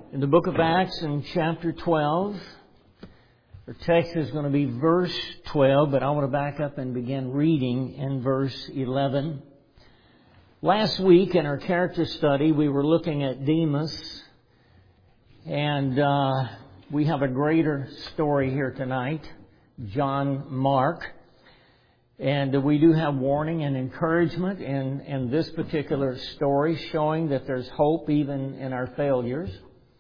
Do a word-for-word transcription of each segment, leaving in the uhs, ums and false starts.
In the book of Acts in chapter twelve, our text is going to be verse twelve, but I want to back up and begin reading in verse eleven. Last week in our character study, we were looking at Demas, and uh, we have a greater story here tonight, John Mark. And we do have warning and encouragement in, in this particular story, showing that there's hope even in our failures.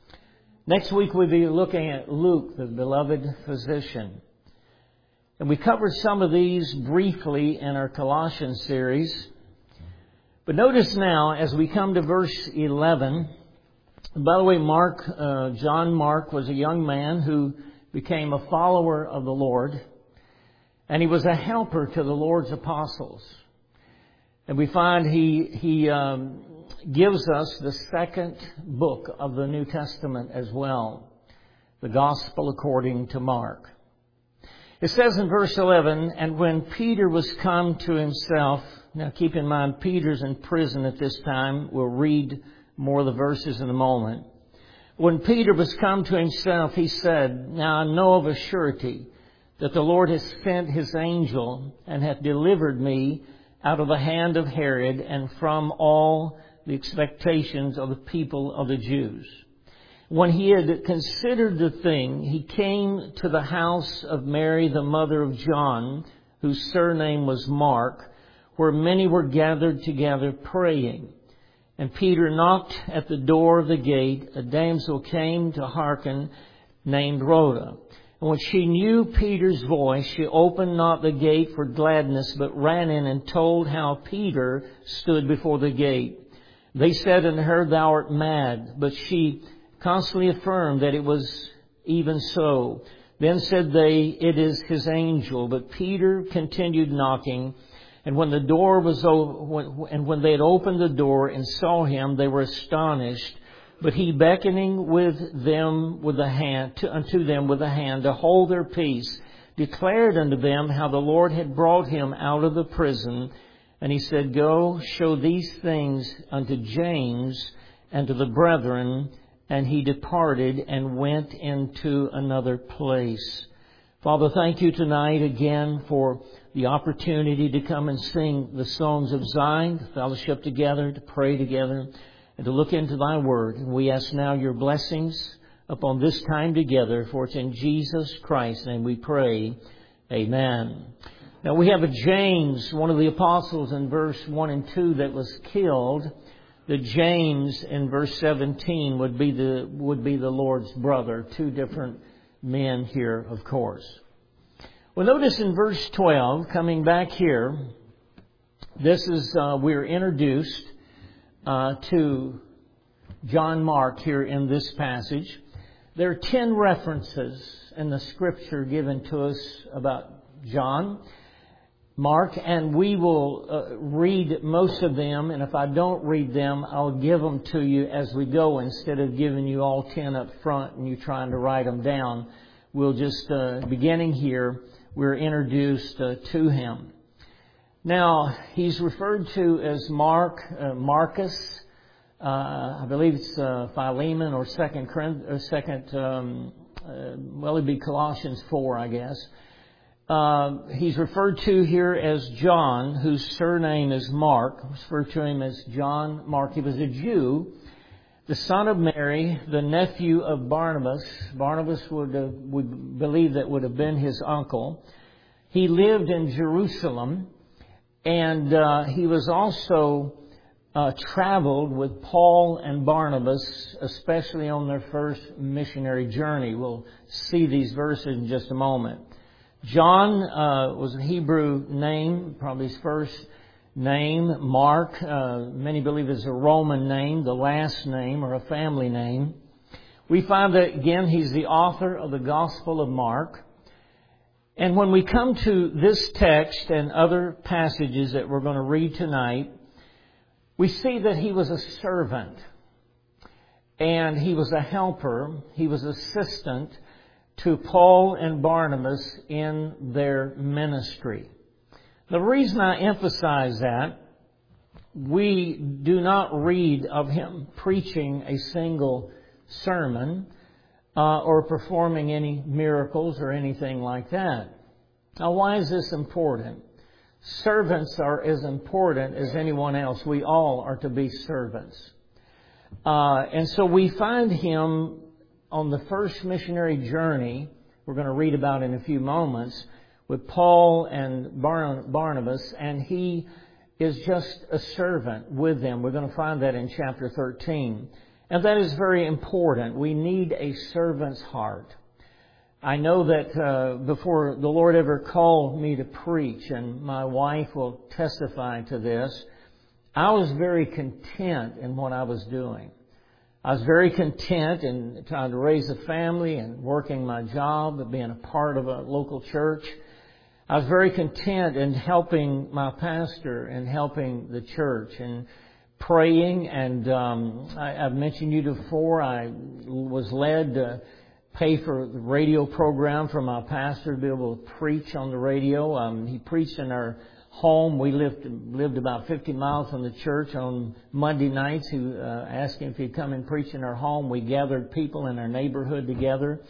Next week we'll be looking at Luke, the beloved physician. And we covered some of these briefly in our Colossians series. But notice now, as we come to verse eleven, by the way, Mark, uh, John Mark was a young man who became a follower of the Lord. And he was a helper to the Lord's apostles. And we find he he um, gives us the second book of the New Testament as well, the Gospel according to Mark. It says in verse eleven, and when Peter was come to himself, now keep in mind Peter's in prison at this time. We'll read more of the verses in a moment. When Peter was come to himself, he said, now I know of a surety that the Lord has sent His angel and hath delivered me out of the hand of Herod and from all the expectations of the people of the Jews. When he had considered the thing, he came to the house of Mary, the mother of John, whose surname was Mark, where many were gathered together praying. And Peter knocked at the door of the gate. A damsel came to hearken, named Rhoda. And when she knew Peter's voice, she opened not the gate for gladness, but ran in and told how Peter stood before the gate. They said unto her, thou art mad. But she constantly affirmed that it was even so. Then said they, it is his angel. But Peter continued knocking. And when the door was o- and when they had opened the door and saw him, they were astonished. But he, beckoning with them with a hand to, unto them with a hand to hold their peace, declared unto them how the Lord had brought him out of the prison. And he said, go show these things unto James and to the brethren. And he departed and went into another place. Father, thank you tonight again for the opportunity to come and sing the songs of Zion, to fellowship together, to pray together, and to look into Thy Word. And we ask now your blessings upon this time together, for it's in Jesus Christ's name we pray. Amen. Now we have a James, one of the apostles in verse one and two that was killed. The James in verse seventeen would be the, would be the Lord's brother. Two different men here, of course. Well, notice in verse twelve, coming back here, this is, uh, we're introduced Uh, to John Mark here in this passage. There are ten references in the Scripture given to us about John Mark, and we will uh, read most of them, and if I don't read them, I'll give them to you as we go instead of giving you all ten up front and you trying to write them down. We'll just, uh, beginning here, we're introduced uh, to him. Now, he's referred to as Mark, uh, Marcus. Uh, I believe it's uh, Philemon or Second, or second um, uh, well, it'd be Colossians four, I guess. Uh, he's referred to here as John, whose surname is Mark. I referred to him as John Mark. He was a Jew, the son of Mary, the nephew of Barnabas. Barnabas would, uh, would believe that would have been his uncle. He lived in Jerusalem. And uh, he was also uh, traveled with Paul and Barnabas, especially on their first missionary journey. We'll see these verses in just a moment. John uh, was a Hebrew name, probably his first name. Mark, uh, many believe is a Roman name, the last name or a family name. We find that, again, he's the author of the Gospel of Mark. And when we come to this text and other passages that we're going to read tonight, we see that he was a servant and he was a helper. He was assistant to Paul and Barnabas in their ministry. The reason I emphasize that, we do not read of him preaching a single sermon uh, or performing any miracles or anything like that. Now, why is this important? Servants are as important as anyone else. We all are to be servants. Uh, and so we find him on the first missionary journey, we're going to read about in a few moments, with Paul and Barnabas, and he is just a servant with them. We're going to find that in chapter thirteen. And that is very important. We need a servant's heart. I know that uh, before the Lord ever called me to preach, and my wife will testify to this, I was very content in what I was doing. I was very content in trying to raise a family and working my job and being a part of a local church. I was very content in helping my pastor and helping the church and praying. And um, I, I've mentioned you before, I was led to pay for the radio program for my pastor to be able to preach on the radio. Um, he preached in our home. We lived lived about fifty miles from the church. On Monday nights, he uh, asked him if he'd come and preach in our home. We gathered people in our neighborhood together,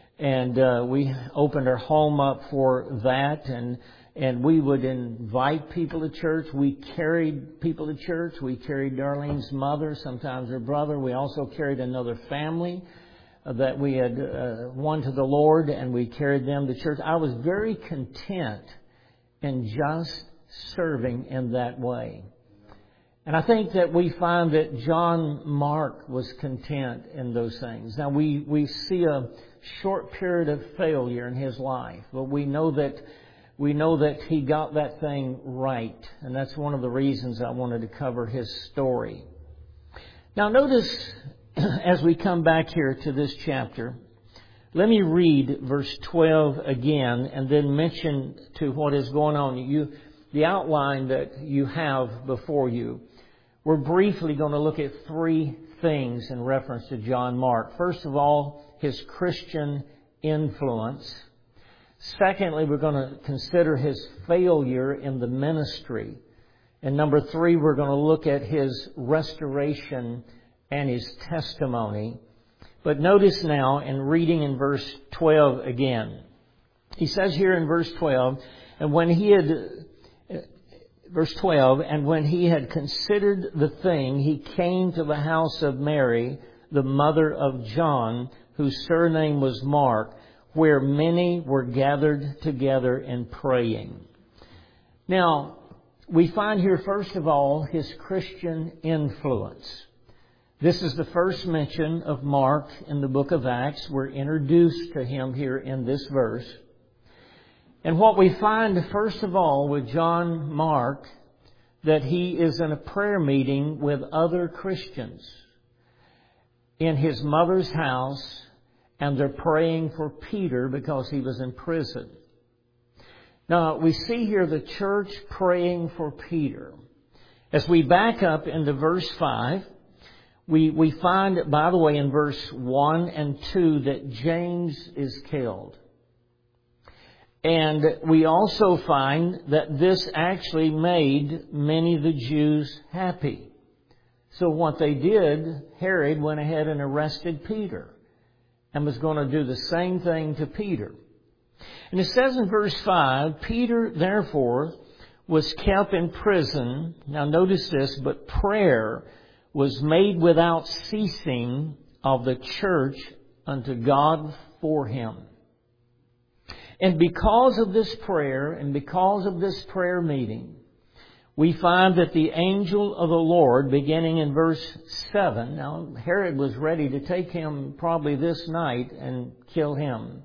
and uh, we opened our home up for that. And and we would invite people to church. We carried people to church. We carried Darlene's mother, sometimes her brother. We also carried another family that we had uh, won to the Lord, and we carried them to church. I was very content in just serving in that way. And I think that we find that John Mark was content in those things. Now, we, we see a short period of failure in his life, but we know that we know that he got that thing right. And that's one of the reasons I wanted to cover his story. Now, notice as we come back here to this chapter, let me read verse twelve again and then mention to what is going on. You, the outline that you have before you. We're briefly going to look at three things in reference to John Mark. First of all, his Christian influence. Secondly, we're going to consider his failure in the ministry. And number three, we're going to look at his restoration and his testimony. But notice now, in reading in verse twelve again, he says here in verse twelve, and when he had, verse twelve, and when he had considered the thing, he came to the house of Mary, the mother of John, whose surname was Mark, where many were gathered together and praying. Now, we find here, first of all, his Christian influence. This is the first mention of Mark in the book of Acts. We're introduced to him here in this verse. And what we find, first of all, with John Mark, that he is in a prayer meeting with other Christians in his mother's house, and they're praying for Peter because he was in prison. Now, we see here the church praying for Peter. As we back up into verse five, We we find, by the way, in verse one and two that James is killed. And we also find that this actually made many of the Jews happy. So what they did, Herod went ahead and arrested Peter and was going to do the same thing to Peter. And it says in verse five, Peter, therefore, was kept in prison. Now notice this, but prayer was made without ceasing of the church unto God for him. And because of this prayer and because of this prayer meeting, we find that the angel of the Lord, beginning in verse seven, now Herod was ready to take him probably this night and kill him.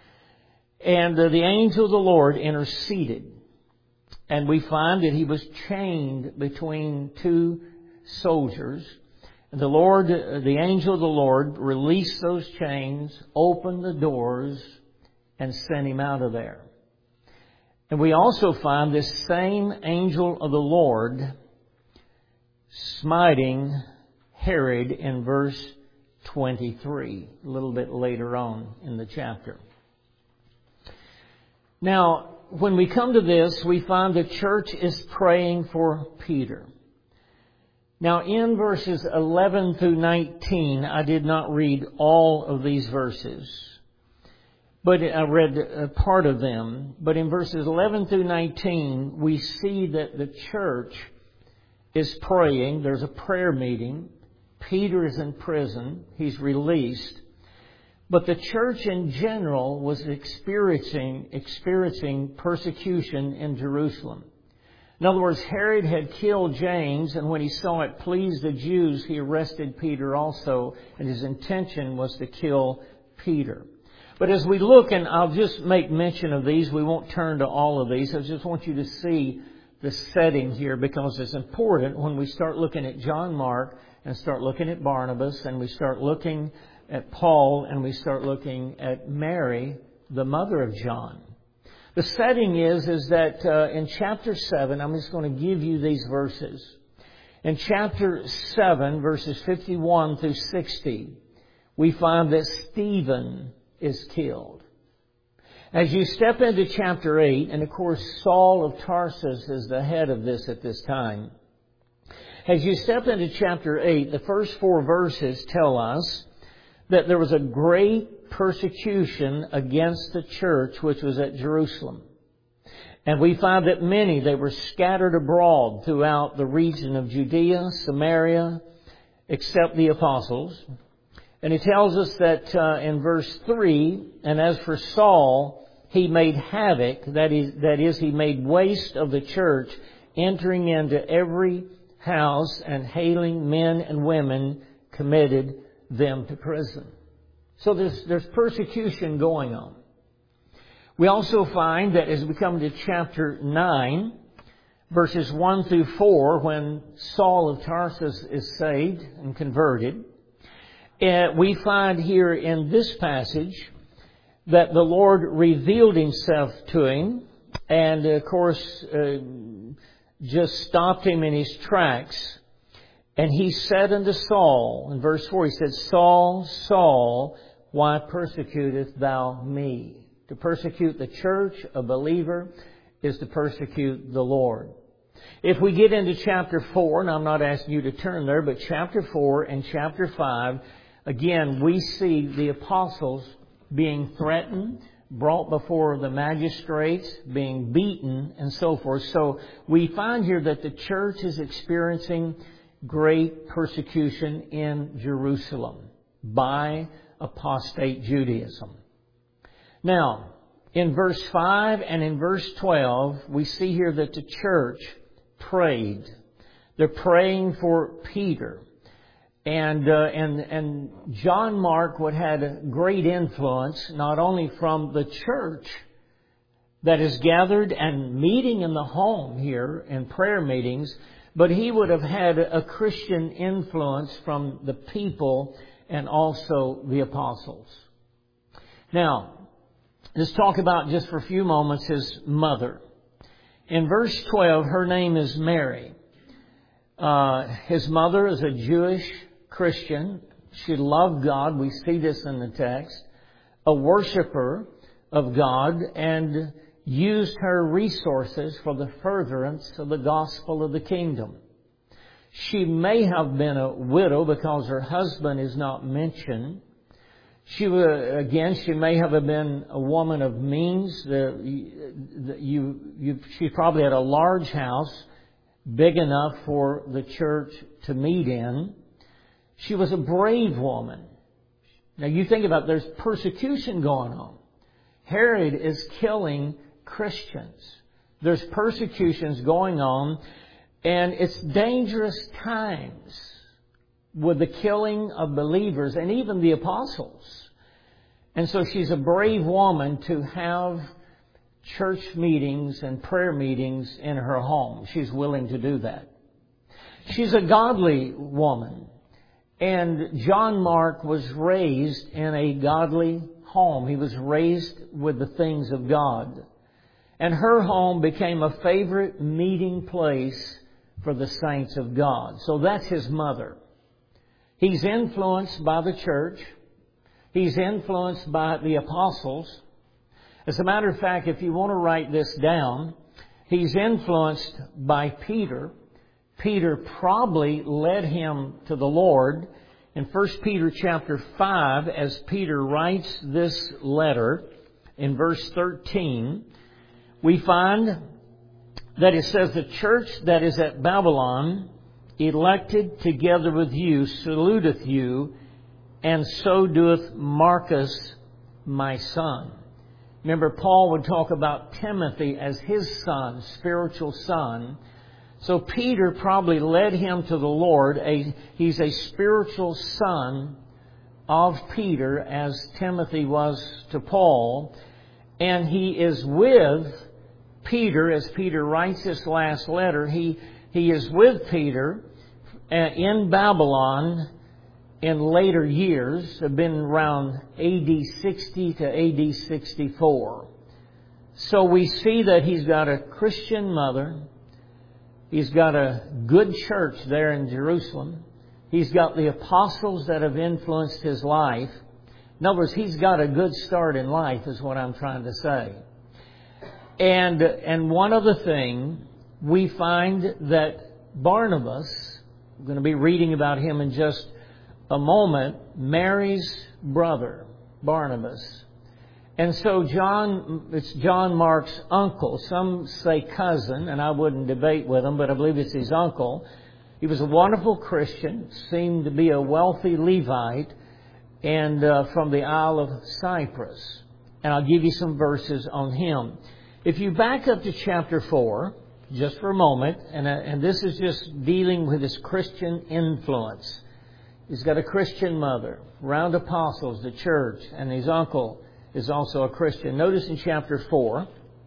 And uh, the angel of the Lord interceded. And we find that he was chained between two soldiers. The Lord, the angel of the Lord, released those chains, opened the doors, and sent him out of there. And we also find this same angel of the Lord smiting Herod in verse twenty-three, a little bit later on in the chapter. Now, when we come to this, we find the church is praying for Peter. Now in verses eleven through nineteen, I did not read all of these verses, but I read a part of them. But in verses eleven through nineteen, we see that the church is praying. There's a prayer meeting. Peter is in prison. He's released. But the church in general was experiencing, experiencing persecution in Jerusalem. In other words, Herod had killed James, and when he saw it pleased the Jews, he arrested Peter also, and his intention was to kill Peter. But as we look, and I'll just make mention of these, we won't turn to all of these. I just want you to see the setting here, because it's important when we start looking at John Mark and start looking at Barnabas, and we start looking at Paul, and we start looking at Mary, the mother of John. The setting is, is that uh, in chapter seven, I'm just going to give you these verses. In chapter seven, verses fifty-one through sixty, we find that Stephen is killed. As you step into chapter eight, and of course Saul of Tarsus is the head of this at this time. As you step into chapter eight, the first four verses tell us that there was a great persecution against the church which was at Jerusalem. And we find that many, they were scattered abroad throughout the region of Judea, Samaria, except the apostles. And he tells us that uh, in verse three, and as for Saul, he made havoc, that is, that is, he made waste of the church, entering into every house and hailing men and women, committed them to prison. So there's, there's persecution going on. We also find that as we come to chapter nine, verses one through four, when Saul of Tarsus is saved and converted, uh, we find here in this passage that the Lord revealed Himself to him, and of course uh, just stopped him in his tracks. And he said unto Saul, in verse four, he said, Saul, Saul, why persecutest thou me? To persecute the church, a believer, is to persecute the Lord. If we get into chapter four, and I'm not asking you to turn there, but chapter four and chapter five, again, we see the apostles being threatened, brought before the magistrates, being beaten, and so forth. So we find here that the church is experiencing great persecution in Jerusalem by apostate Judaism. Now, in verse five and in verse twelve, we see here that the church prayed. They're praying for Peter. And, uh, and, and John Mark would have had a great influence, not only from the church that is gathered and meeting in the home here in prayer meetings, but he would have had a Christian influence from the people and also the apostles. Now, let's talk about just for a few moments his mother. In verse twelve, her name is Mary. Uh, his mother is a Jewish Christian. She loved God. We see this in the text. A worshiper of God, and used her resources for the furtherance of the gospel of the kingdom. She may have been a widow because her husband is not mentioned. She again, she may have been a woman of means. The, the, you, you, she probably had a large house, big enough for the church to meet in. She was a brave woman. Now you think about it, there's persecution going on. Herod is killing Christians. There's persecutions going on, and it's dangerous times with the killing of believers and even the apostles. And so she's a brave woman to have church meetings and prayer meetings in her home. She's willing to do that. She's a godly woman. And John Mark was raised in a godly home. He was raised with the things of God. And her home became a favorite meeting place for the saints of God. So that's his mother. He's influenced by the church. He's influenced by the apostles. As a matter of fact, if you want to write this down, he's influenced by Peter. Peter probably led him to the Lord. In First Peter chapter five, as Peter writes this letter, in verse thirteen, we find that it says, "The church that is at Babylon, elected together with you, saluteth you, and so doeth Marcus, my son." Remember, Paul would talk about Timothy as his son, spiritual son. So Peter probably led him to the Lord. A, he's a spiritual son of Peter, as Timothy was to Paul. And he is with Peter, as Peter writes this last letter. He, he is with Peter in Babylon in later years. Have been around A D sixty to A D sixty-four. So we see that he's got a Christian mother. He's got a good church there in Jerusalem. He's got the apostles that have influenced his life. In other words, he's got a good start in life, is what I'm trying to say. And, and one other thing, we find that Barnabas, we're going to be reading about him in just a moment, Mary's brother, Barnabas. And so John, it's John Mark's uncle. Some say cousin, and I wouldn't debate with him, but I believe it's his uncle. He was a wonderful Christian, seemed to be a wealthy Levite, and uh, from the Isle of Cyprus. And I'll give you some verses on him. If you back up to chapter four, just for a moment, and, uh, and this is just dealing with his Christian influence. He's got a Christian mother, around apostles, the church, and his uncle is also a Christian. Notice in chapter four,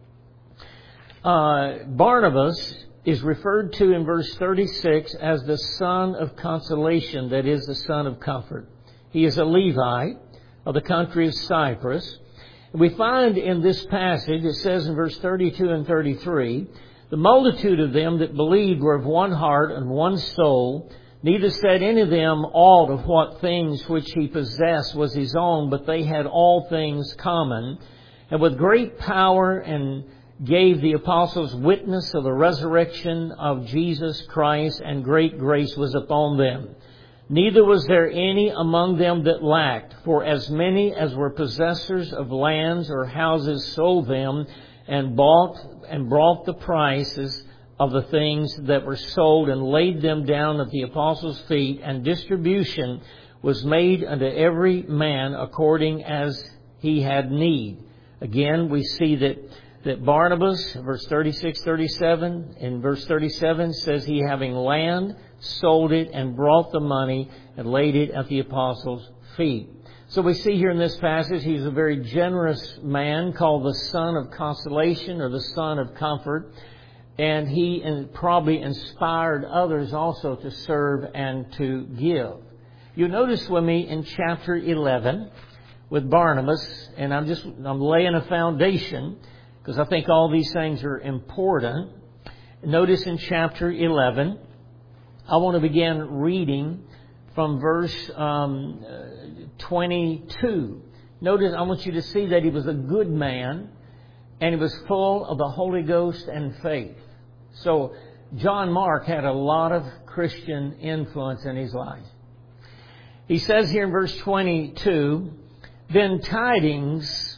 uh, Barnabas is referred to in verse thirty-six as the son of consolation, that is, the son of comfort. He is a Levite of the country of Cyprus. We find in this passage, it says in verse thirty-two and thirty-three, "The multitude of them that believed were of one heart and one soul. Neither said any of them aught of what things which he possessed was his own, but they had all things common. And with great power and gave the apostles witness of the resurrection of Jesus Christ, and great grace was upon them. Neither was there any among them that lacked, for as many as were possessors of lands or houses sold them, and bought and brought the prices of the things that were sold, and laid them down at the apostles' feet, and distribution was made unto every man according as he had need." Again, we see that, that Barnabas, verse thirty-six, thirty-seven, in verse thirty-seven says he, having land, sold it, and brought the money, and laid it at the apostles' feet. So we see here in this passage, he's a very generous man, called the son of consolation, or the son of comfort. And he probably inspired others also to serve and to give. You'll notice with me in chapter eleven with Barnabas, and I'm just I'm laying a foundation because I think all these things are important. Notice in chapter eleven, I want to begin reading from verse um, twenty-two. Notice, I want you to see that he was a good man, and he was full of the Holy Ghost and faith. So John Mark had a lot of Christian influence in his life. He says here in verse twenty-two, "Then tidings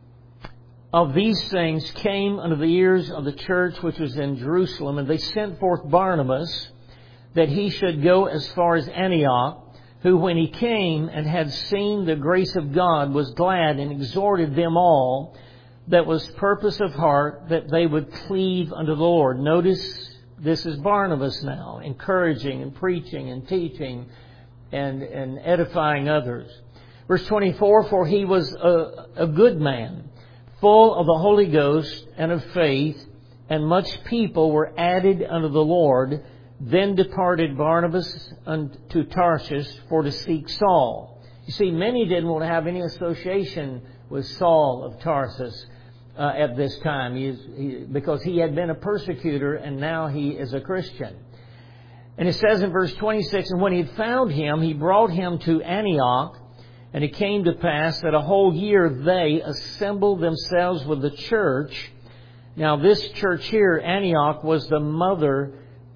of these things came unto the ears of the church which was in Jerusalem, and they sent forth Barnabas, that he should go as far as Antioch, who when he came and had seen the grace of God was glad, and exhorted them all that was purpose of heart, that they would cleave unto the Lord." Notice, this is Barnabas now, encouraging and preaching and teaching and, and edifying others. Verse twenty-four, "For he was a, a good man, full of the Holy Ghost and of faith, and much people were added unto the Lord. Then departed Barnabas unto Tarshish for to seek Saul." You see, many didn't want to have any association with Saul of Tarsus uh, at this time, he is, he, because he had been a persecutor and now he is a Christian. And it says in verse twenty-six, "And when he had found him, he brought him to Antioch. And it came to pass that a whole year they assembled themselves with the church." Now this church here, Antioch, was the mother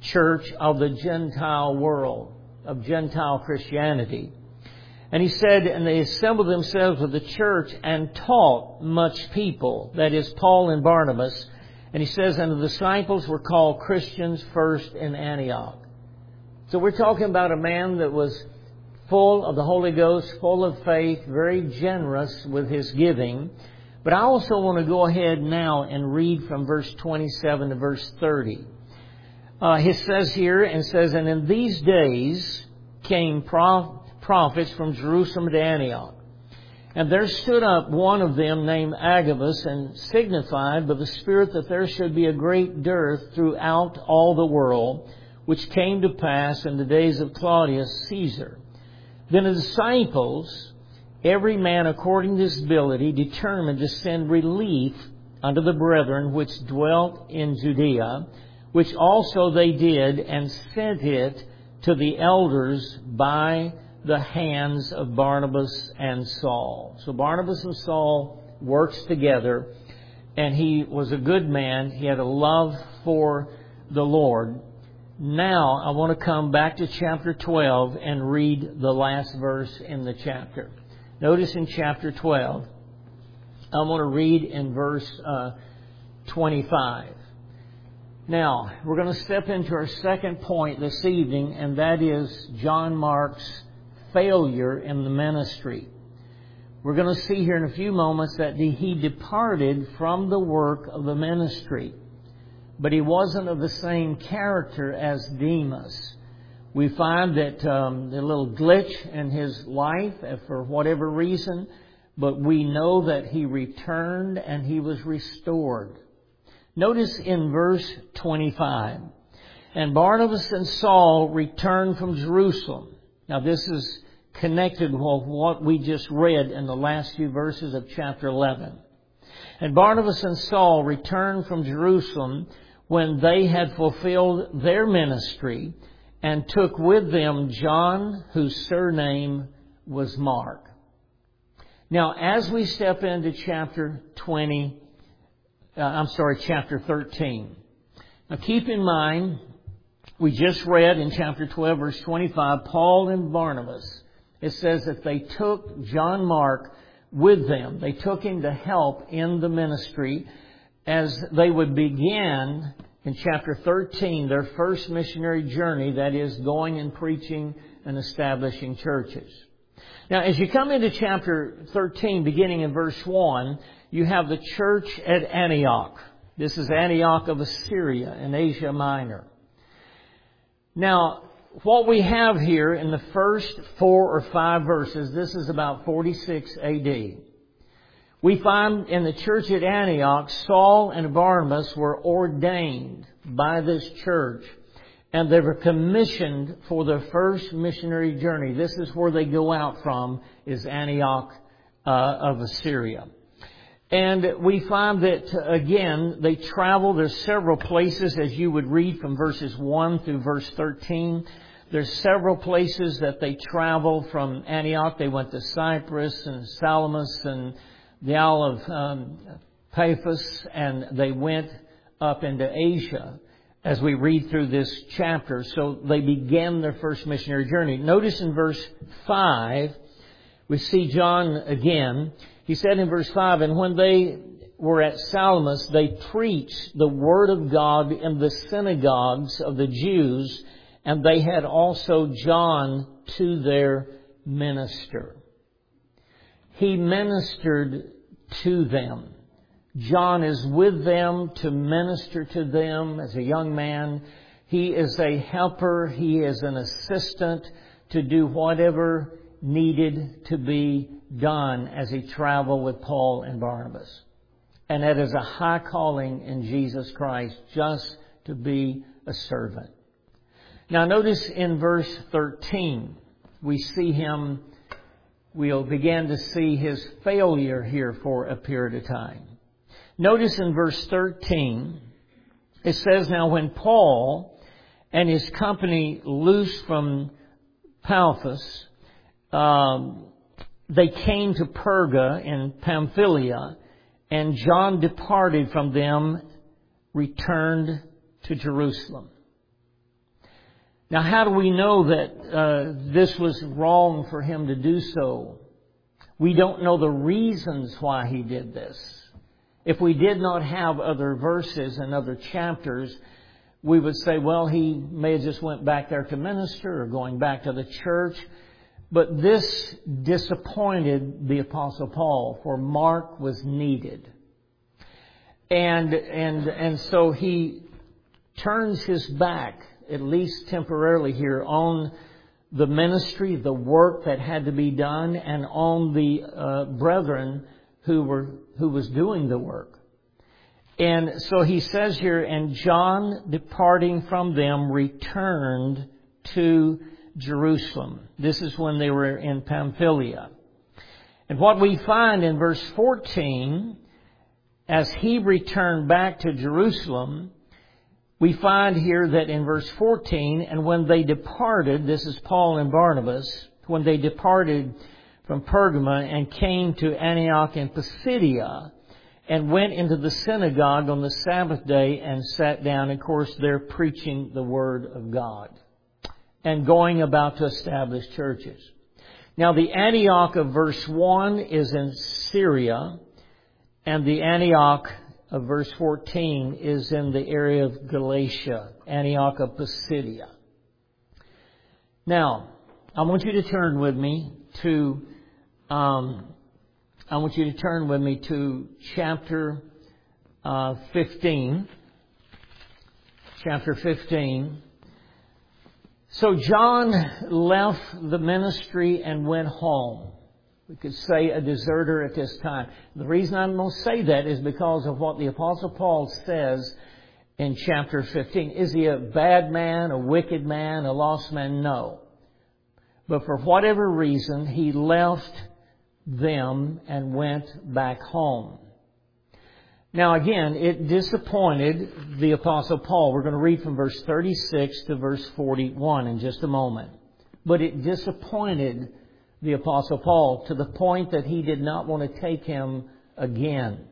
church of the Gentile world, of Gentile Christianity. And he said, and they assembled themselves with the church and taught much people, that is, Paul and Barnabas. And he says, and the disciples were called Christians first in Antioch. So we're talking about a man that was full of the Holy Ghost, full of faith, very generous with his giving. But I also want to go ahead now and read from verse twenty-seven to verse thirty. Uh, it says here, and says, and in these days came prof- prophets from Jerusalem to Antioch. And there stood up one of them named Agabus, and signified by the Spirit that there should be a great dearth throughout all the world, which came to pass in the days of Claudius Caesar. Then the disciples, every man according to his ability, determined to send relief unto the brethren which dwelt in Judea, which also they did, and sent it to the elders by the hands of Barnabas and Saul. So Barnabas and Saul worked together, and he was a good man. He had a love for the Lord. Now, I want to come back to chapter twelve and read the last verse in the chapter. Notice in chapter twelve, I'm going to read in verse uh, twenty-five. Now, we're going to step into our second point this evening, and that is John Mark's failure in the ministry. We're going to see here in a few moments that he departed from the work of the ministry. But he wasn't of the same character as Demas. We find that um, a little glitch in his life for whatever reason, but we know that he returned and he was restored. Notice in verse twenty-five, and Barnabas and Saul returned from Jerusalem. Now this is connected with what we just read in the last few verses of chapter eleven. And Barnabas and Saul returned from Jerusalem when they had fulfilled their ministry, and took with them John, whose surname was Mark. Now, as we step into chapter twenty, uh, I'm sorry, chapter thirteen. Now, keep in mind, we just read in chapter twelve, verse twenty-five, Paul and Barnabas. It says that they took John Mark with them. They took him to help in the ministry as they would begin in chapter thirteen their first missionary journey, that is, going and preaching and establishing churches. Now, as you come into chapter thirteen, beginning in verse one, you have the church at Antioch. This is Antioch of Assyria in Asia Minor. Now, what we have here in the first four or five verses, this is about forty-six A D. We find in the church at Antioch, Saul and Barnabas were ordained by this church, and they were commissioned for their first missionary journey. This is where they go out from, is Antioch uh, of Assyria. And we find that, again, they travel. There's several places, as you would read from verses one through verse thirteen. There's several places that they travel from Antioch. They went to Cyprus and Salamis and the Isle of um, Paphos, and they went up into Asia as we read through this chapter. So they began their first missionary journey. Notice in verse five, we see John again. He said in verse five, and when they were at Salamis, they preached the word of God in the synagogues of the Jews, and they had also John to their minister. He ministered to them. John is with them to minister to them as a young man. He is a helper. He is an assistant to do whatever needed to be done as he traveled with Paul and Barnabas. And that is a high calling in Jesus Christ, just to be a servant. Now notice in verse thirteen, we see him, we'll begin to see his failure here for a period of time. Notice in verse thirteen, it says, now when Paul and his company loosed from Paphos, um, they came to Perga in Pamphylia, and John departed from them, returned to Jerusalem. Now, how do we know that uh, this was wrong for him to do so? We don't know the reasons why he did this. If we did not have other verses and other chapters, we would say, well, he may have just went back there to minister or going back to the church. But this disappointed the Apostle Paul, for Mark was needed. And, and, and so he turns his back, at least temporarily here, on the ministry, the work that had to be done, and on the uh, brethren who were who was doing the work. And so he says here, and John, departing from them, returned to Jerusalem. This is when they were in Pamphylia. And what we find in verse fourteen, as he returned back to Jerusalem, we find here that in verse fourteen, and when they departed, this is Paul and Barnabas, when they departed from Pergama and came to Antioch in Pisidia, and went into the synagogue on the Sabbath day and sat down. Of course, they're preaching the Word of God and going about to establish churches. Now, the Antioch of verse one is in Syria, and the Antioch of verse fourteen is in the area of Galatia, Antioch of Pisidia. Now, I want you to turn with me to, um, I want you to turn with me to chapter uh, fifteen. Chapter fifteen. So John left the ministry and went home. We could say a deserter at this time. The reason I'm going to say that is because of what the Apostle Paul says in chapter fifteen. Is he a bad man, a wicked man, a lost man? No. But for whatever reason, he left them and went back home. Now again, it disappointed the Apostle Paul. We're going to read from verse thirty-six to verse forty-one in just a moment. But it disappointed the Apostle Paul to the point that he did not want to take him again.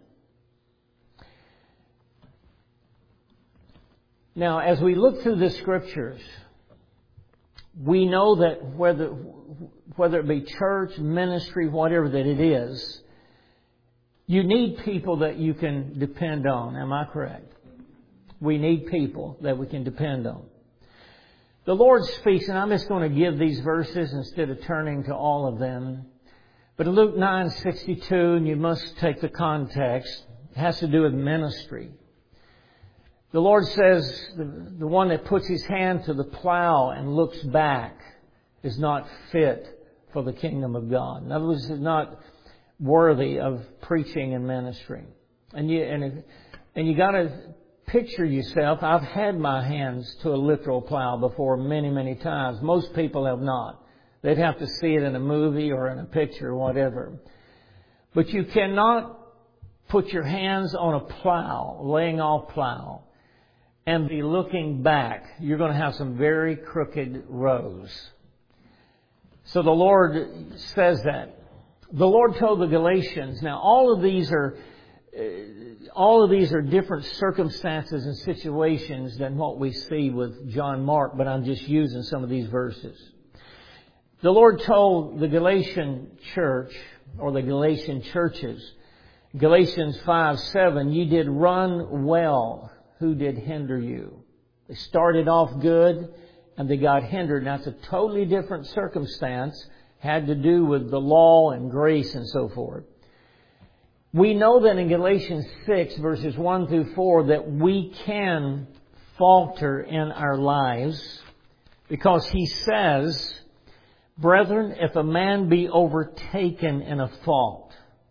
Now, as we look through the Scriptures, we know that whether whether it be church, ministry, whatever that it is, you need people that you can depend on. Am I correct? We need people that we can depend on. The Lord speaks, and I'm just going to give these verses instead of turning to all of them. But Luke nine sixty-two, and you must take the context, it has to do with ministry. The Lord says, the, the one that puts his hand to the plow and looks back is not fit for the kingdom of God. In other words, is not worthy of preaching and ministering. And you, and, if, and you got to picture yourself. I've had my hands to a literal plow before many, many times. Most people have not. They'd have to see it in a movie or in a picture or whatever. But you cannot put your hands on a plow, laying off plow, and be looking back. You're going to have some very crooked rows. So the Lord says that. The Lord told the Galatians, now all of these are all of these are different circumstances and situations than what we see with John Mark, but I'm just using some of these verses. The Lord told the Galatian church, or the Galatian churches, Galatians five seven, you did run well. Who did hinder you? They started off good and they got hindered. Now, it's a totally different circumstance. Had to do with the law and grace and so forth. We know that in Galatians six, verses one through four, that we can falter in our lives because he says, brethren, if a man be overtaken in a fault,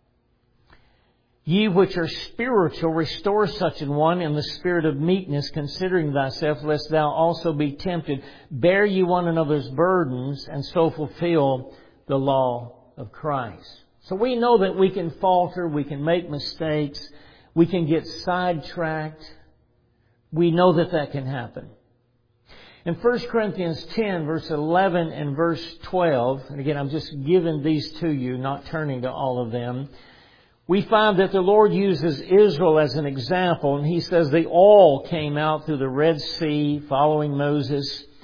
ye which are spiritual, restore such an one in the spirit of meekness, considering thyself, lest thou also be tempted. Bear ye one another's burdens, and so fulfill the law of Christ. So we know that we can falter, we can make mistakes, we can get sidetracked. We know that that can happen. In First Corinthians ten, verse eleven and verse twelve, and again, I'm just giving these to you, not turning to all of them, we find that the Lord uses Israel as an example, and he says they all came out through the Red Sea following Moses.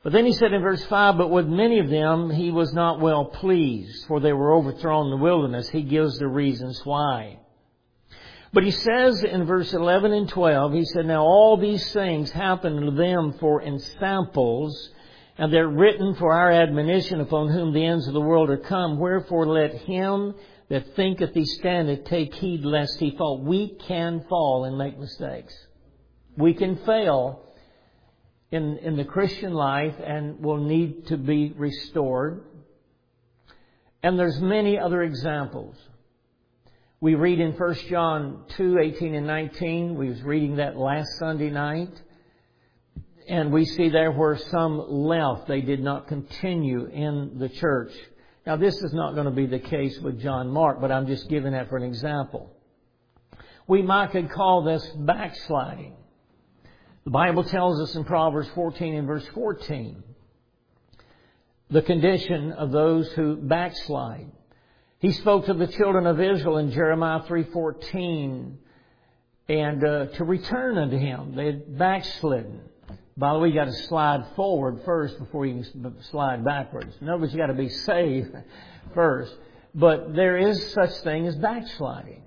But then he said in verse five, but with many of them he was not well pleased, for they were overthrown in the wilderness. He gives the reasons why. But he says in verse eleven and twelve, he said, now all these things happen to them for ensamples, and they're written for our admonition, upon whom the ends of the world are come. Wherefore let him that thinketh he standeth take heed lest he fall. We can fall and make mistakes. We can fail in, in the Christian life and will need to be restored. And there's many other examples. We read in First John two, eighteen and nineteen. We was reading that last Sunday night. And we see there where some left. They did not continue in the church. Now this is not going to be the case with John Mark, but I'm just giving that for an example. We might could call this backsliding. The Bible tells us in Proverbs fourteen and verse fourteen, the condition of those who backslide. He spoke to the children of Israel in Jeremiah three fourteen, and uh, to return unto Him. They had backslidden. By the way, you got to slide forward first before you can slide backwards. In other words, you got to be saved first. But there is such thing as backsliding.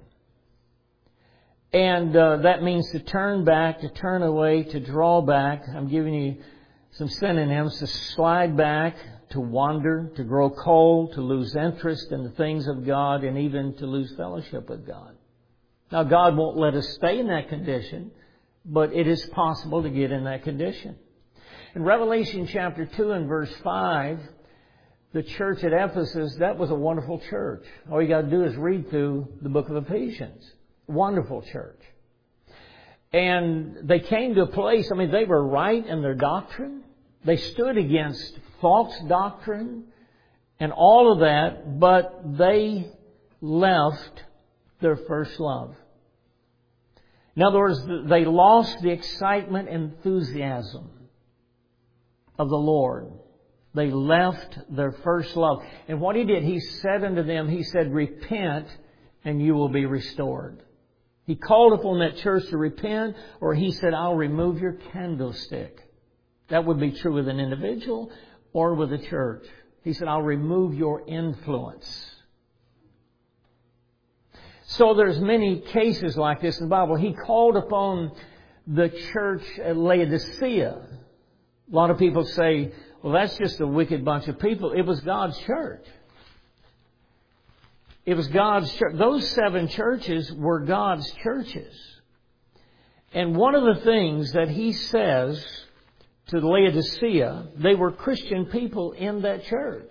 And uh, that means to turn back, to turn away, to draw back. I'm giving you some synonyms. To slide back, to wander, to grow cold, to lose interest in the things of God, and even to lose fellowship with God. Now, God won't let us stay in that condition, but it is possible to get in that condition. In Revelation chapter two and verse five, the church at Ephesus, that was a wonderful church. All you got to do is read through the book of Ephesians. Wonderful church. And they came to a place, I mean, they were right in their doctrine. They stood against false doctrine and all of that, but they left their first love. In other words, they lost the excitement and enthusiasm of the Lord. They left their first love. And what He did, He said unto them, He said, repent and you will be restored. He called upon that church to repent, or He said, I'll remove your candlestick. That would be true with an individual or with a church. He said, I'll remove your influence. So there's many cases like this in the Bible. He called upon the church at Laodicea. A lot of people say, well, that's just a wicked bunch of people. It was God's church. It was God's church. Those seven churches were God's churches. And one of the things that He says to Laodicea, they were Christian people in that church.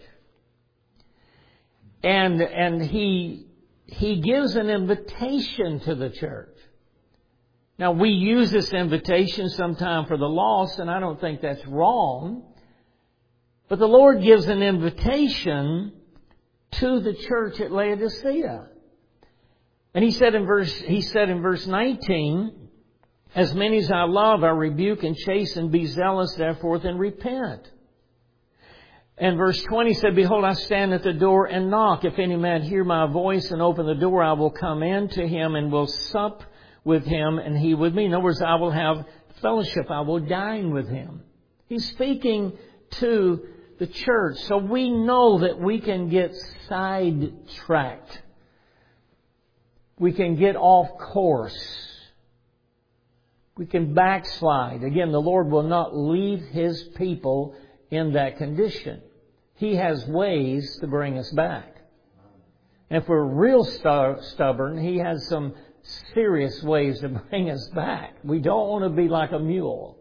And, and He... He gives an invitation to the church. Now, we use this invitation sometime for the lost, and I don't think that's wrong. But the Lord gives an invitation to the church at Laodicea. And He said in verse, He said in verse nineteen, as many as I love, I rebuke and chasten, be zealous therefore and repent. And verse twenty said, behold, I stand at the door and knock. If any man hear my voice and open the door, I will come in to him and will sup with him and he with me. In other words, I will have fellowship. I will dine with him. He's speaking to the church. So we know that we can get sidetracked. We can get off course. We can backslide. Again, the Lord will not leave His people in that condition. He has ways to bring us back. And if we're real stu- stubborn, He has some serious ways to bring us back. We don't want to be like a mule.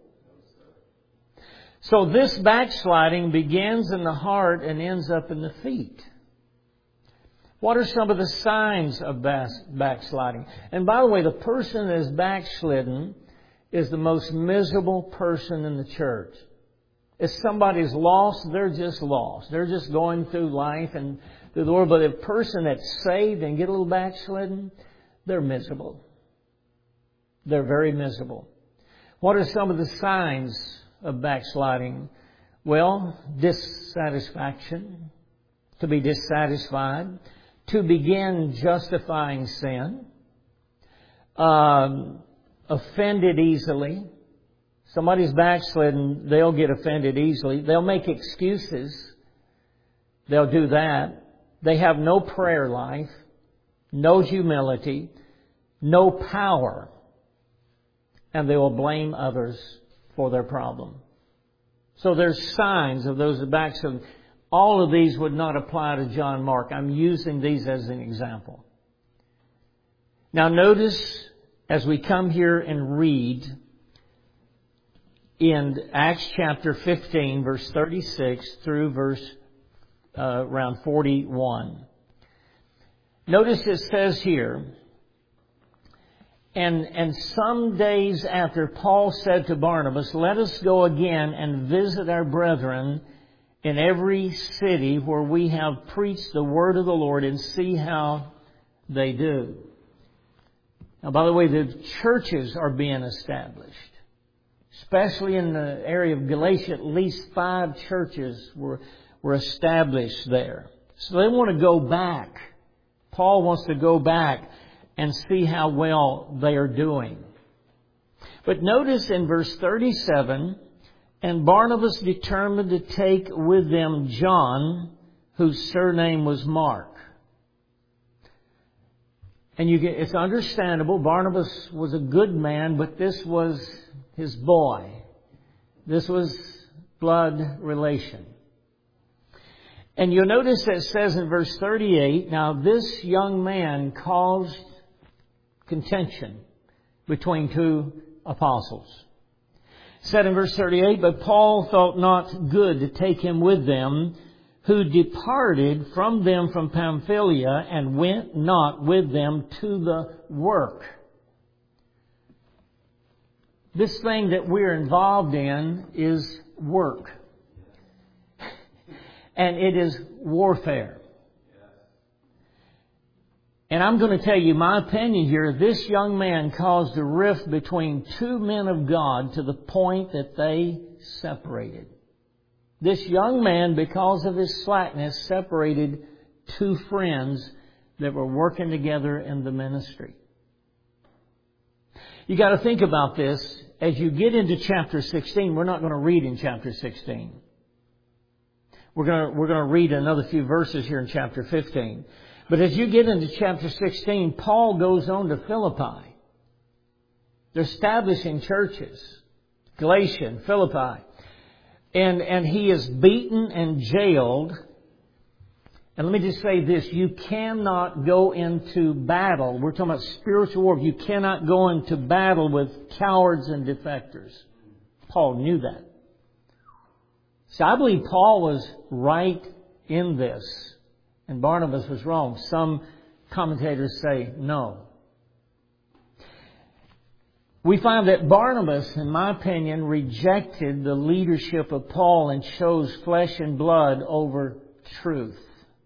So this backsliding begins in the heart and ends up in the feet. What are some of the signs of backsliding? And by the way, the person that is backslidden is the most miserable person in the church. If somebody's lost, they're just lost. They're just going through life and through the world. But if a person that's saved and get a little backslidden, they're miserable. They're very miserable. What are some of the signs of backsliding? Well, dissatisfaction, to be dissatisfied, to begin justifying sin, um, offended easily. Somebody's backslidden, they'll get offended easily. They'll make excuses. They'll do that. They have no prayer life, no humility, no power, and they will blame others for their problem. So there's signs of those backslidden. All of these would not apply to John Mark. I'm using these as an example. Now notice as we come here and read in Acts chapter fifteen, verse thirty-six through verse uh, around forty-one. Notice it says here, and, and some days after Paul said to Barnabas, "Let us go again and visit our brethren in every city where we have preached the word of the Lord and see how they do." Now, by the way, the churches are being established. Especially in the area of Galatia, at least five churches were, were established there. So they want to go back. Paul wants to go back and see how well they are doing. But notice in verse thirty-seven, "And Barnabas determined to take with them John, whose surname was Mark." And you get, it's understandable, Barnabas was a good man, but this was his boy. This was blood relation. And you'll notice that it says in verse thirty-eight, "Now this young man caused contention between two apostles." It said in verse thirty-eight, "But Paul thought not good to take him with them, who departed from them from Pamphylia and went not with them to the work." This thing that we're involved in is work. And it is warfare. And I'm going to tell you my opinion here. This young man caused a rift between two men of God to the point that they separated. This young man, because of his slackness, separated two friends that were working together in the ministry. You got to think about this. As you get into chapter sixteen, we're not going to read in chapter sixteen. We're going to, we're going to read another few verses here in chapter fifteen. But as you get into chapter sixteen, Paul goes on to Philippi. They're establishing churches. Galatia and Philippi. And, and he is beaten and jailed. And let me just say this. You cannot go into battle. We're talking about spiritual war. You cannot go into battle with cowards and defectors. Paul knew that. So I believe Paul was right in this. And Barnabas was wrong. Some commentators say no. We find that Barnabas, in my opinion, rejected the leadership of Paul and chose flesh and blood over truth.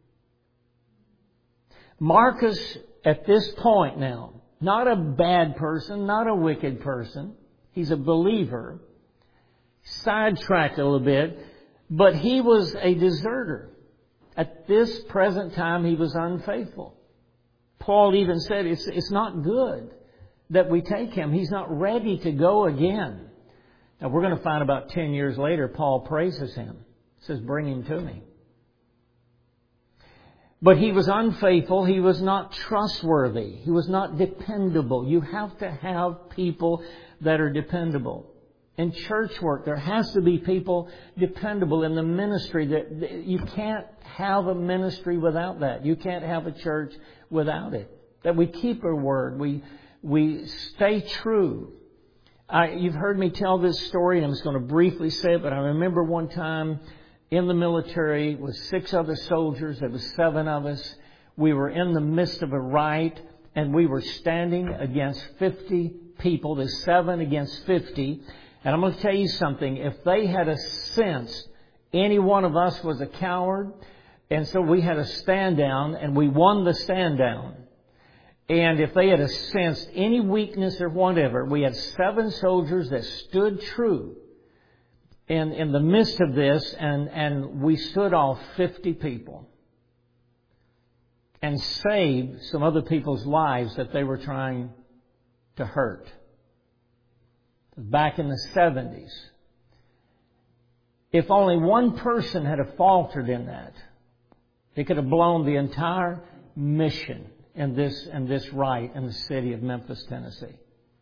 Marcus, at this point now, not a bad person, not a wicked person. He's a believer. Sidetracked a little bit, but he was a deserter. At this present time, he was unfaithful. Paul even said it's, it's not good that we take him. He's not ready to go again. Now, we're going to find about ten years later, Paul praises him. Says, "Bring him to me." But he was unfaithful. He was not trustworthy. He was not dependable. You have to have people that are dependable. In church work, there has to be people dependable in the ministry. That you can't have a ministry without that. You can't have a church without it. That we keep our word. We we stay true. I, you've heard me tell this story, and I'm just going to briefly say it, but I remember one time in the military with six other soldiers. There was seven of us. We were in the midst of a riot, and we were standing against fifty people. There's seven against fifty. And I'm going to tell you something. If they had a sense any one of us was a coward, and so we had a stand down, and we won the stand down. And if they had a sensed any weakness or whatever, we had seven soldiers that stood true in, in the midst of this, and, and we stood off fifty people and saved some other people's lives that they were trying to hurt. back in the seventies. If only one person had faltered in that, it could have blown the entire mission in this, in this rite in the city of Memphis, Tennessee.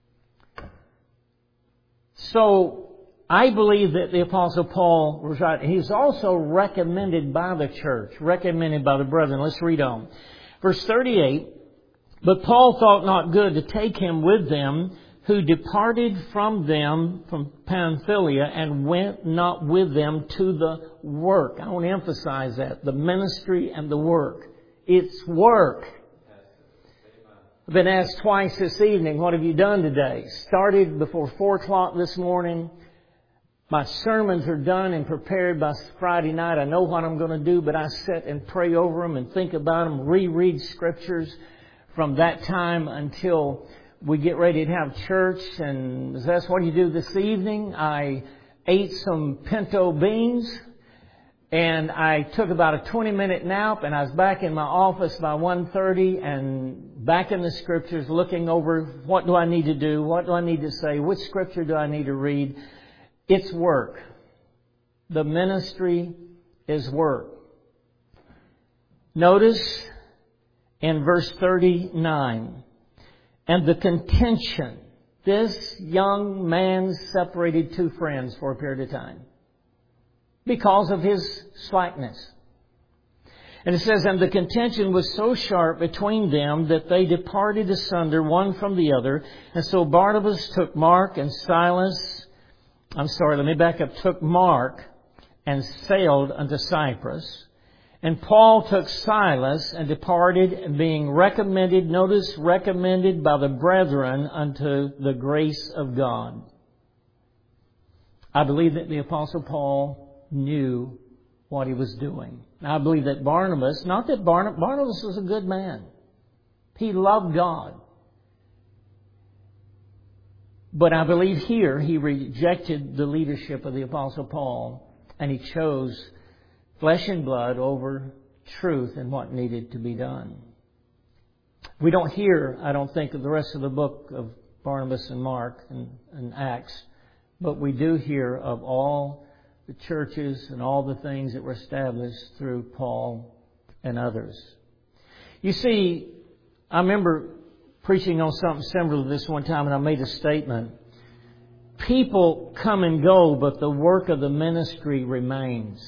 So, I believe that the Apostle Paul was right. He's also recommended by the church, recommended by the brethren. Let's read on. Verse thirty-eight, but Paul thought not good to take him with them, who departed from them, from Pamphylia, and went not with them to the work. I want to emphasize that. The ministry and the work. It's work. I've been asked twice this evening, what have you done today? Started before four o'clock this morning. My sermons are done and prepared by Friday night. I know what I'm going to do, but I sit and pray over them and think about them, reread scriptures from that time until we get ready to have church. And that's what you do this evening. I ate some pinto beans and I took about a twenty minute nap, and I was back in my office by one thirty and back in the scriptures looking over what do I need to do, what do I need to say, which scripture do I need to read. It's work. The ministry is work. Notice in verse thirty-nine, and the contention. This young man separated two friends for a period of time because of his slackness. And it says, and the contention was so sharp between them that they departed asunder one from the other. And so Barnabas took Mark and Silas, I'm sorry, let me back up, took Mark and sailed unto Cyprus. And Paul took Silas and departed, being recommended, notice, recommended by the brethren unto the grace of God. I believe that the Apostle Paul knew what he was doing. Now, I believe that Barnabas, not that Barnabas, Barnabas was a good man. He loved God. But I believe here he rejected the leadership of the Apostle Paul, and he chose flesh and blood over truth and what needed to be done. We don't hear, I don't think, of the rest of the book of Barnabas and Mark and, and Acts, but we do hear of all the churches and all the things that were established through Paul and others. You see, I remember preaching on something similar to this one time, and I made a statement. People come and go, but the work of the ministry remains.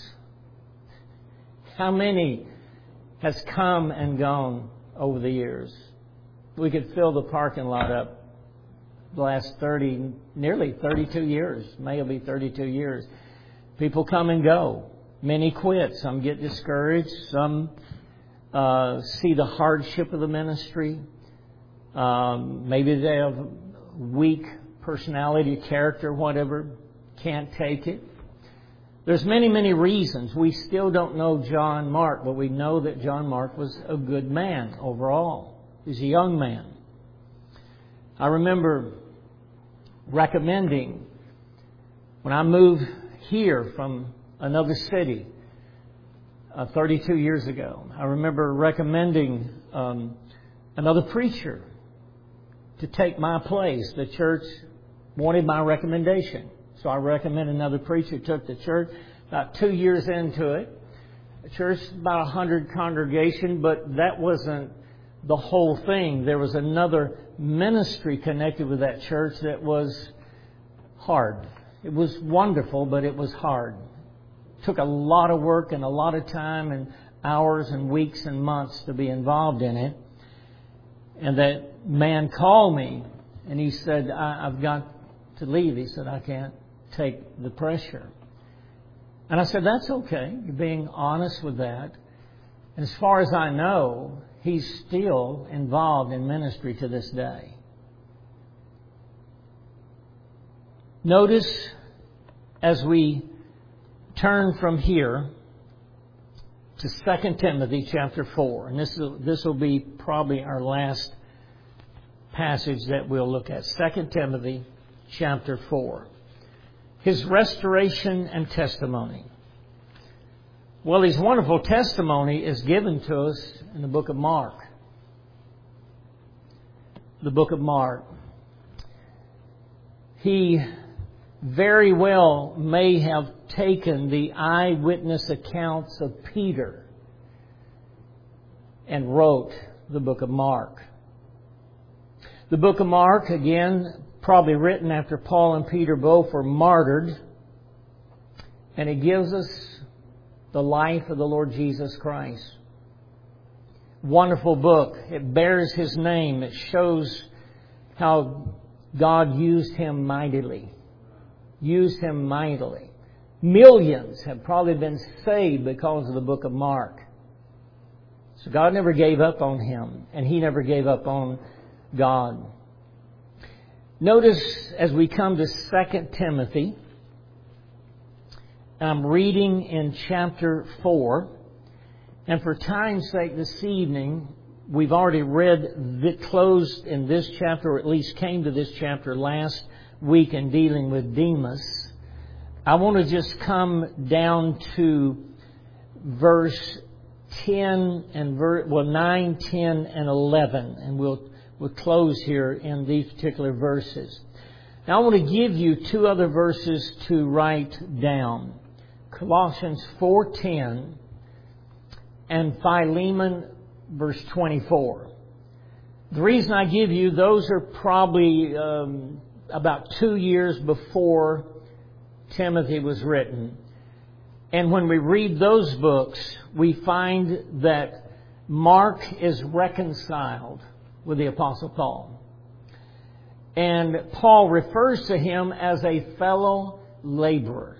How many has come and gone over the years? We could fill the parking lot up the last thirty, nearly thirty-two years. May be thirty-two years. People come and go. Many quit. Some get discouraged. Some uh, see the hardship of the ministry. Um, maybe they have weak personality, character, whatever. Can't take it. There's many, many reasons. We still don't know John Mark, but we know that John Mark was a good man overall. He's a young man. I remember recommending when I moved here from another city uh, thirty-two years ago. I remember recommending um, another preacher to take my place. The church wanted my recommendation. So I recommend another preacher took the church. About two years into it, the church about a hundred congregation, but that wasn't the whole thing. There was another ministry connected with that church that was hard. It was wonderful, but it was hard. It took a lot of work and a lot of time and hours and weeks and months to be involved in it. And that man called me and he said, I, I've got to leave. He said, I can't take the pressure. And I said, that's okay. You're being honest with that. And as far as I know, he's still involved in ministry to this day. Notice as we turn from here to Second Timothy chapter four, and this will, this will be probably our last passage that we'll look at. Second Timothy chapter four. His restoration and testimony. Well, his wonderful testimony is given to us in the book of Mark. The book of Mark. he very well may have taken the eyewitness accounts of Peter and wrote the book of Mark. The book of Mark, again, probably written after Paul and Peter both were martyred, and it gives us the life of the Lord Jesus Christ. Wonderful book. It bears His name. It shows how God used Him mightily. Used Him mightily. Millions have probably been saved because of the book of Mark. So God never gave up on him, and he never gave up on God. Notice as we come to Second Timothy, I'm reading in chapter four. And for time's sake this evening, we've already read, the, closed in this chapter, or at least came to this chapter last week in dealing with Demas. I want to just come down to verse ten and ver- well nine, ten, and eleven, and we'll we'll close here in these particular verses. Now I want to give you two other verses to write down: Colossians four ten and Philemon verse twenty-four. The reason I give you those are probably um, about two years before Timothy was written. And when we read those books, we find that Mark is reconciled with the Apostle Paul. And Paul refers to him as a fellow laborer,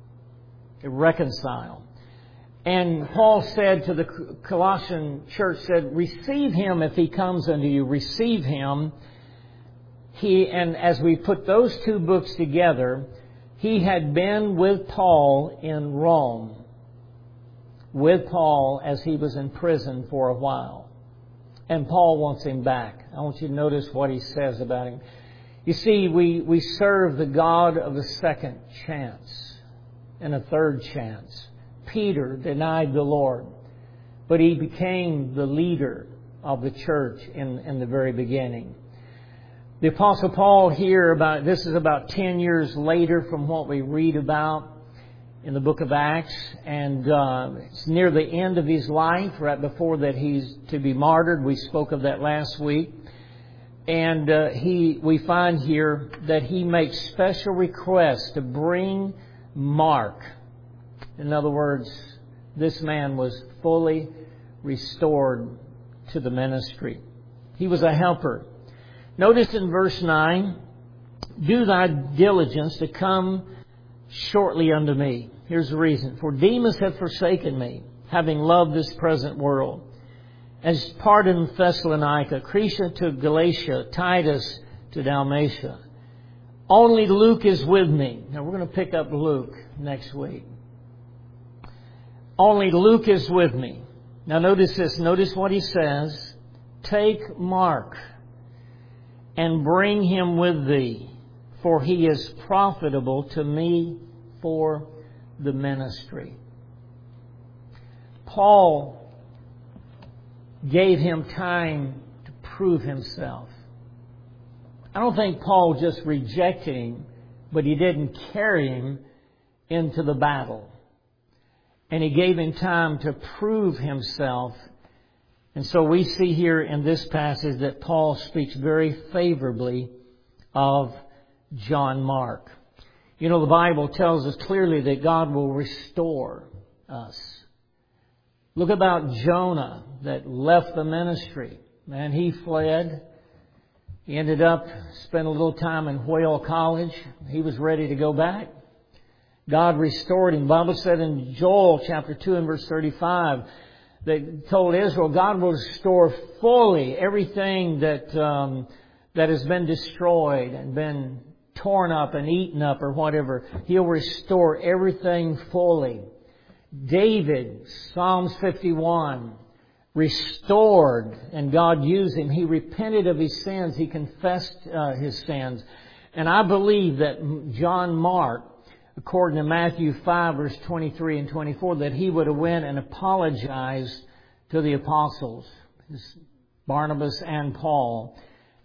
reconciled. And Paul said to the Colossian church, said, receive him if he comes unto you. Receive him. He, and as we put those two books together, he had been with Paul in Rome, with Paul as he was in prison for a while. And Paul wants him back. I want you to notice what he says about him. You see, we, we serve the God of a second chance and a third chance. Peter denied the Lord, but he became the leader of the church in, in the very beginning. The Apostle Paul here, about this is about ten years later from what we read about in the book of Acts, and uh, it's near the end of his life, right before that he's to be martyred. We spoke of that last week. And uh, he, we find here that he makes special requests to bring Mark. In other words, this man was fully restored to the ministry. He was a helper. Notice in verse nine, do thy diligence to come shortly unto me. Here's the reason. For Demas hath forsaken me, having loved this present world. As part in Thessalonica, Crescent to Galatia, Titus to Dalmatia. Only Luke is with me. Now we're going to pick up Luke next week. Only Luke is with me. Now notice this. Notice what he says. Take Mark and bring him with thee, for he is profitable to me for the ministry. Paul gave him time to prove himself. I don't think Paul just rejected him, but he didn't carry him into the battle. And he gave him time to prove himself. And so we see here in this passage that Paul speaks very favorably of John Mark. You know, the Bible tells us clearly that God will restore us. Look about Jonah that left the ministry. Man, he fled. He ended up spending a little time in Whale College. He was ready to go back. God restored him. The Bible said in Joel chapter two and verse thirty-five, they told Israel, God will restore fully everything that um, that has been destroyed and been torn up and eaten up or whatever. He'll restore everything fully. David, Psalms fifty-one, restored, and God used him. He repented of his sins. He confessed uh, his sins. And I believe that John Mark, according to Matthew five, verse twenty-three and twenty-four, that he would have went and apologized to the apostles, Barnabas and Paul,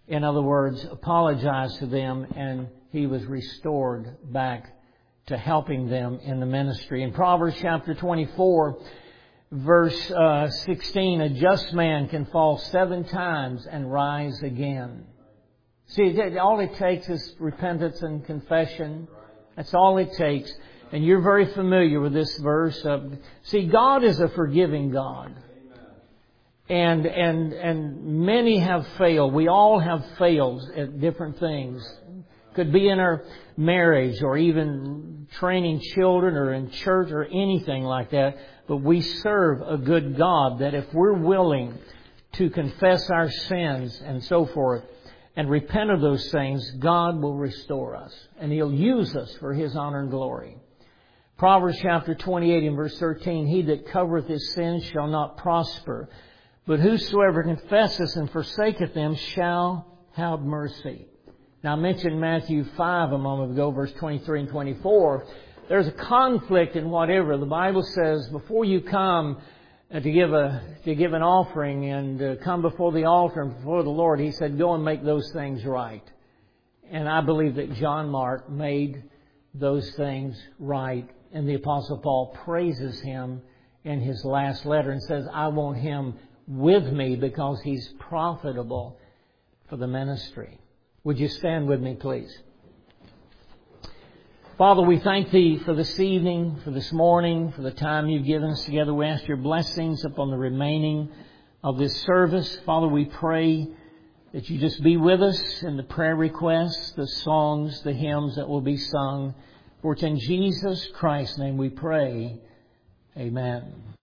In other words, apologized to them, and he was restored back to helping them in the ministry. In Proverbs chapter twenty-four, verse uh, sixteen, a just man can fall seven times and rise again. See, all it takes is repentance and confession. That's all it takes. And you're very familiar with this verse. Uh, see, God is a forgiving God. And, and, and many have failed. We all have failed at different things. Could be in our marriage or even training children or in church or anything like that. But we serve a good God that if we're willing to confess our sins and so forth and repent of those things, God will restore us. And He'll use us for His honor and glory. Proverbs chapter twenty-eight and verse thirteen, he that covereth his sins shall not prosper, but whosoever confesseth and forsaketh them shall have mercy. Now I mentioned Matthew five a moment ago, verse twenty-three and twenty-four. There's a conflict in whatever. The Bible says before you come to give a to give an offering and uh, come before the altar and before the Lord, He said, go and make those things right. And I believe that John Mark made those things right. And the Apostle Paul praises him in his last letter and says, I want him with me because he's profitable for the ministry. Would you stand with me, please? Father, we thank Thee for this evening, for this morning, for the time You've given us together. We ask Your blessings upon the remaining of this service. Father, we pray that You just be with us in the prayer requests, the songs, the hymns that will be sung. For it's in Jesus Christ's name we pray. Amen.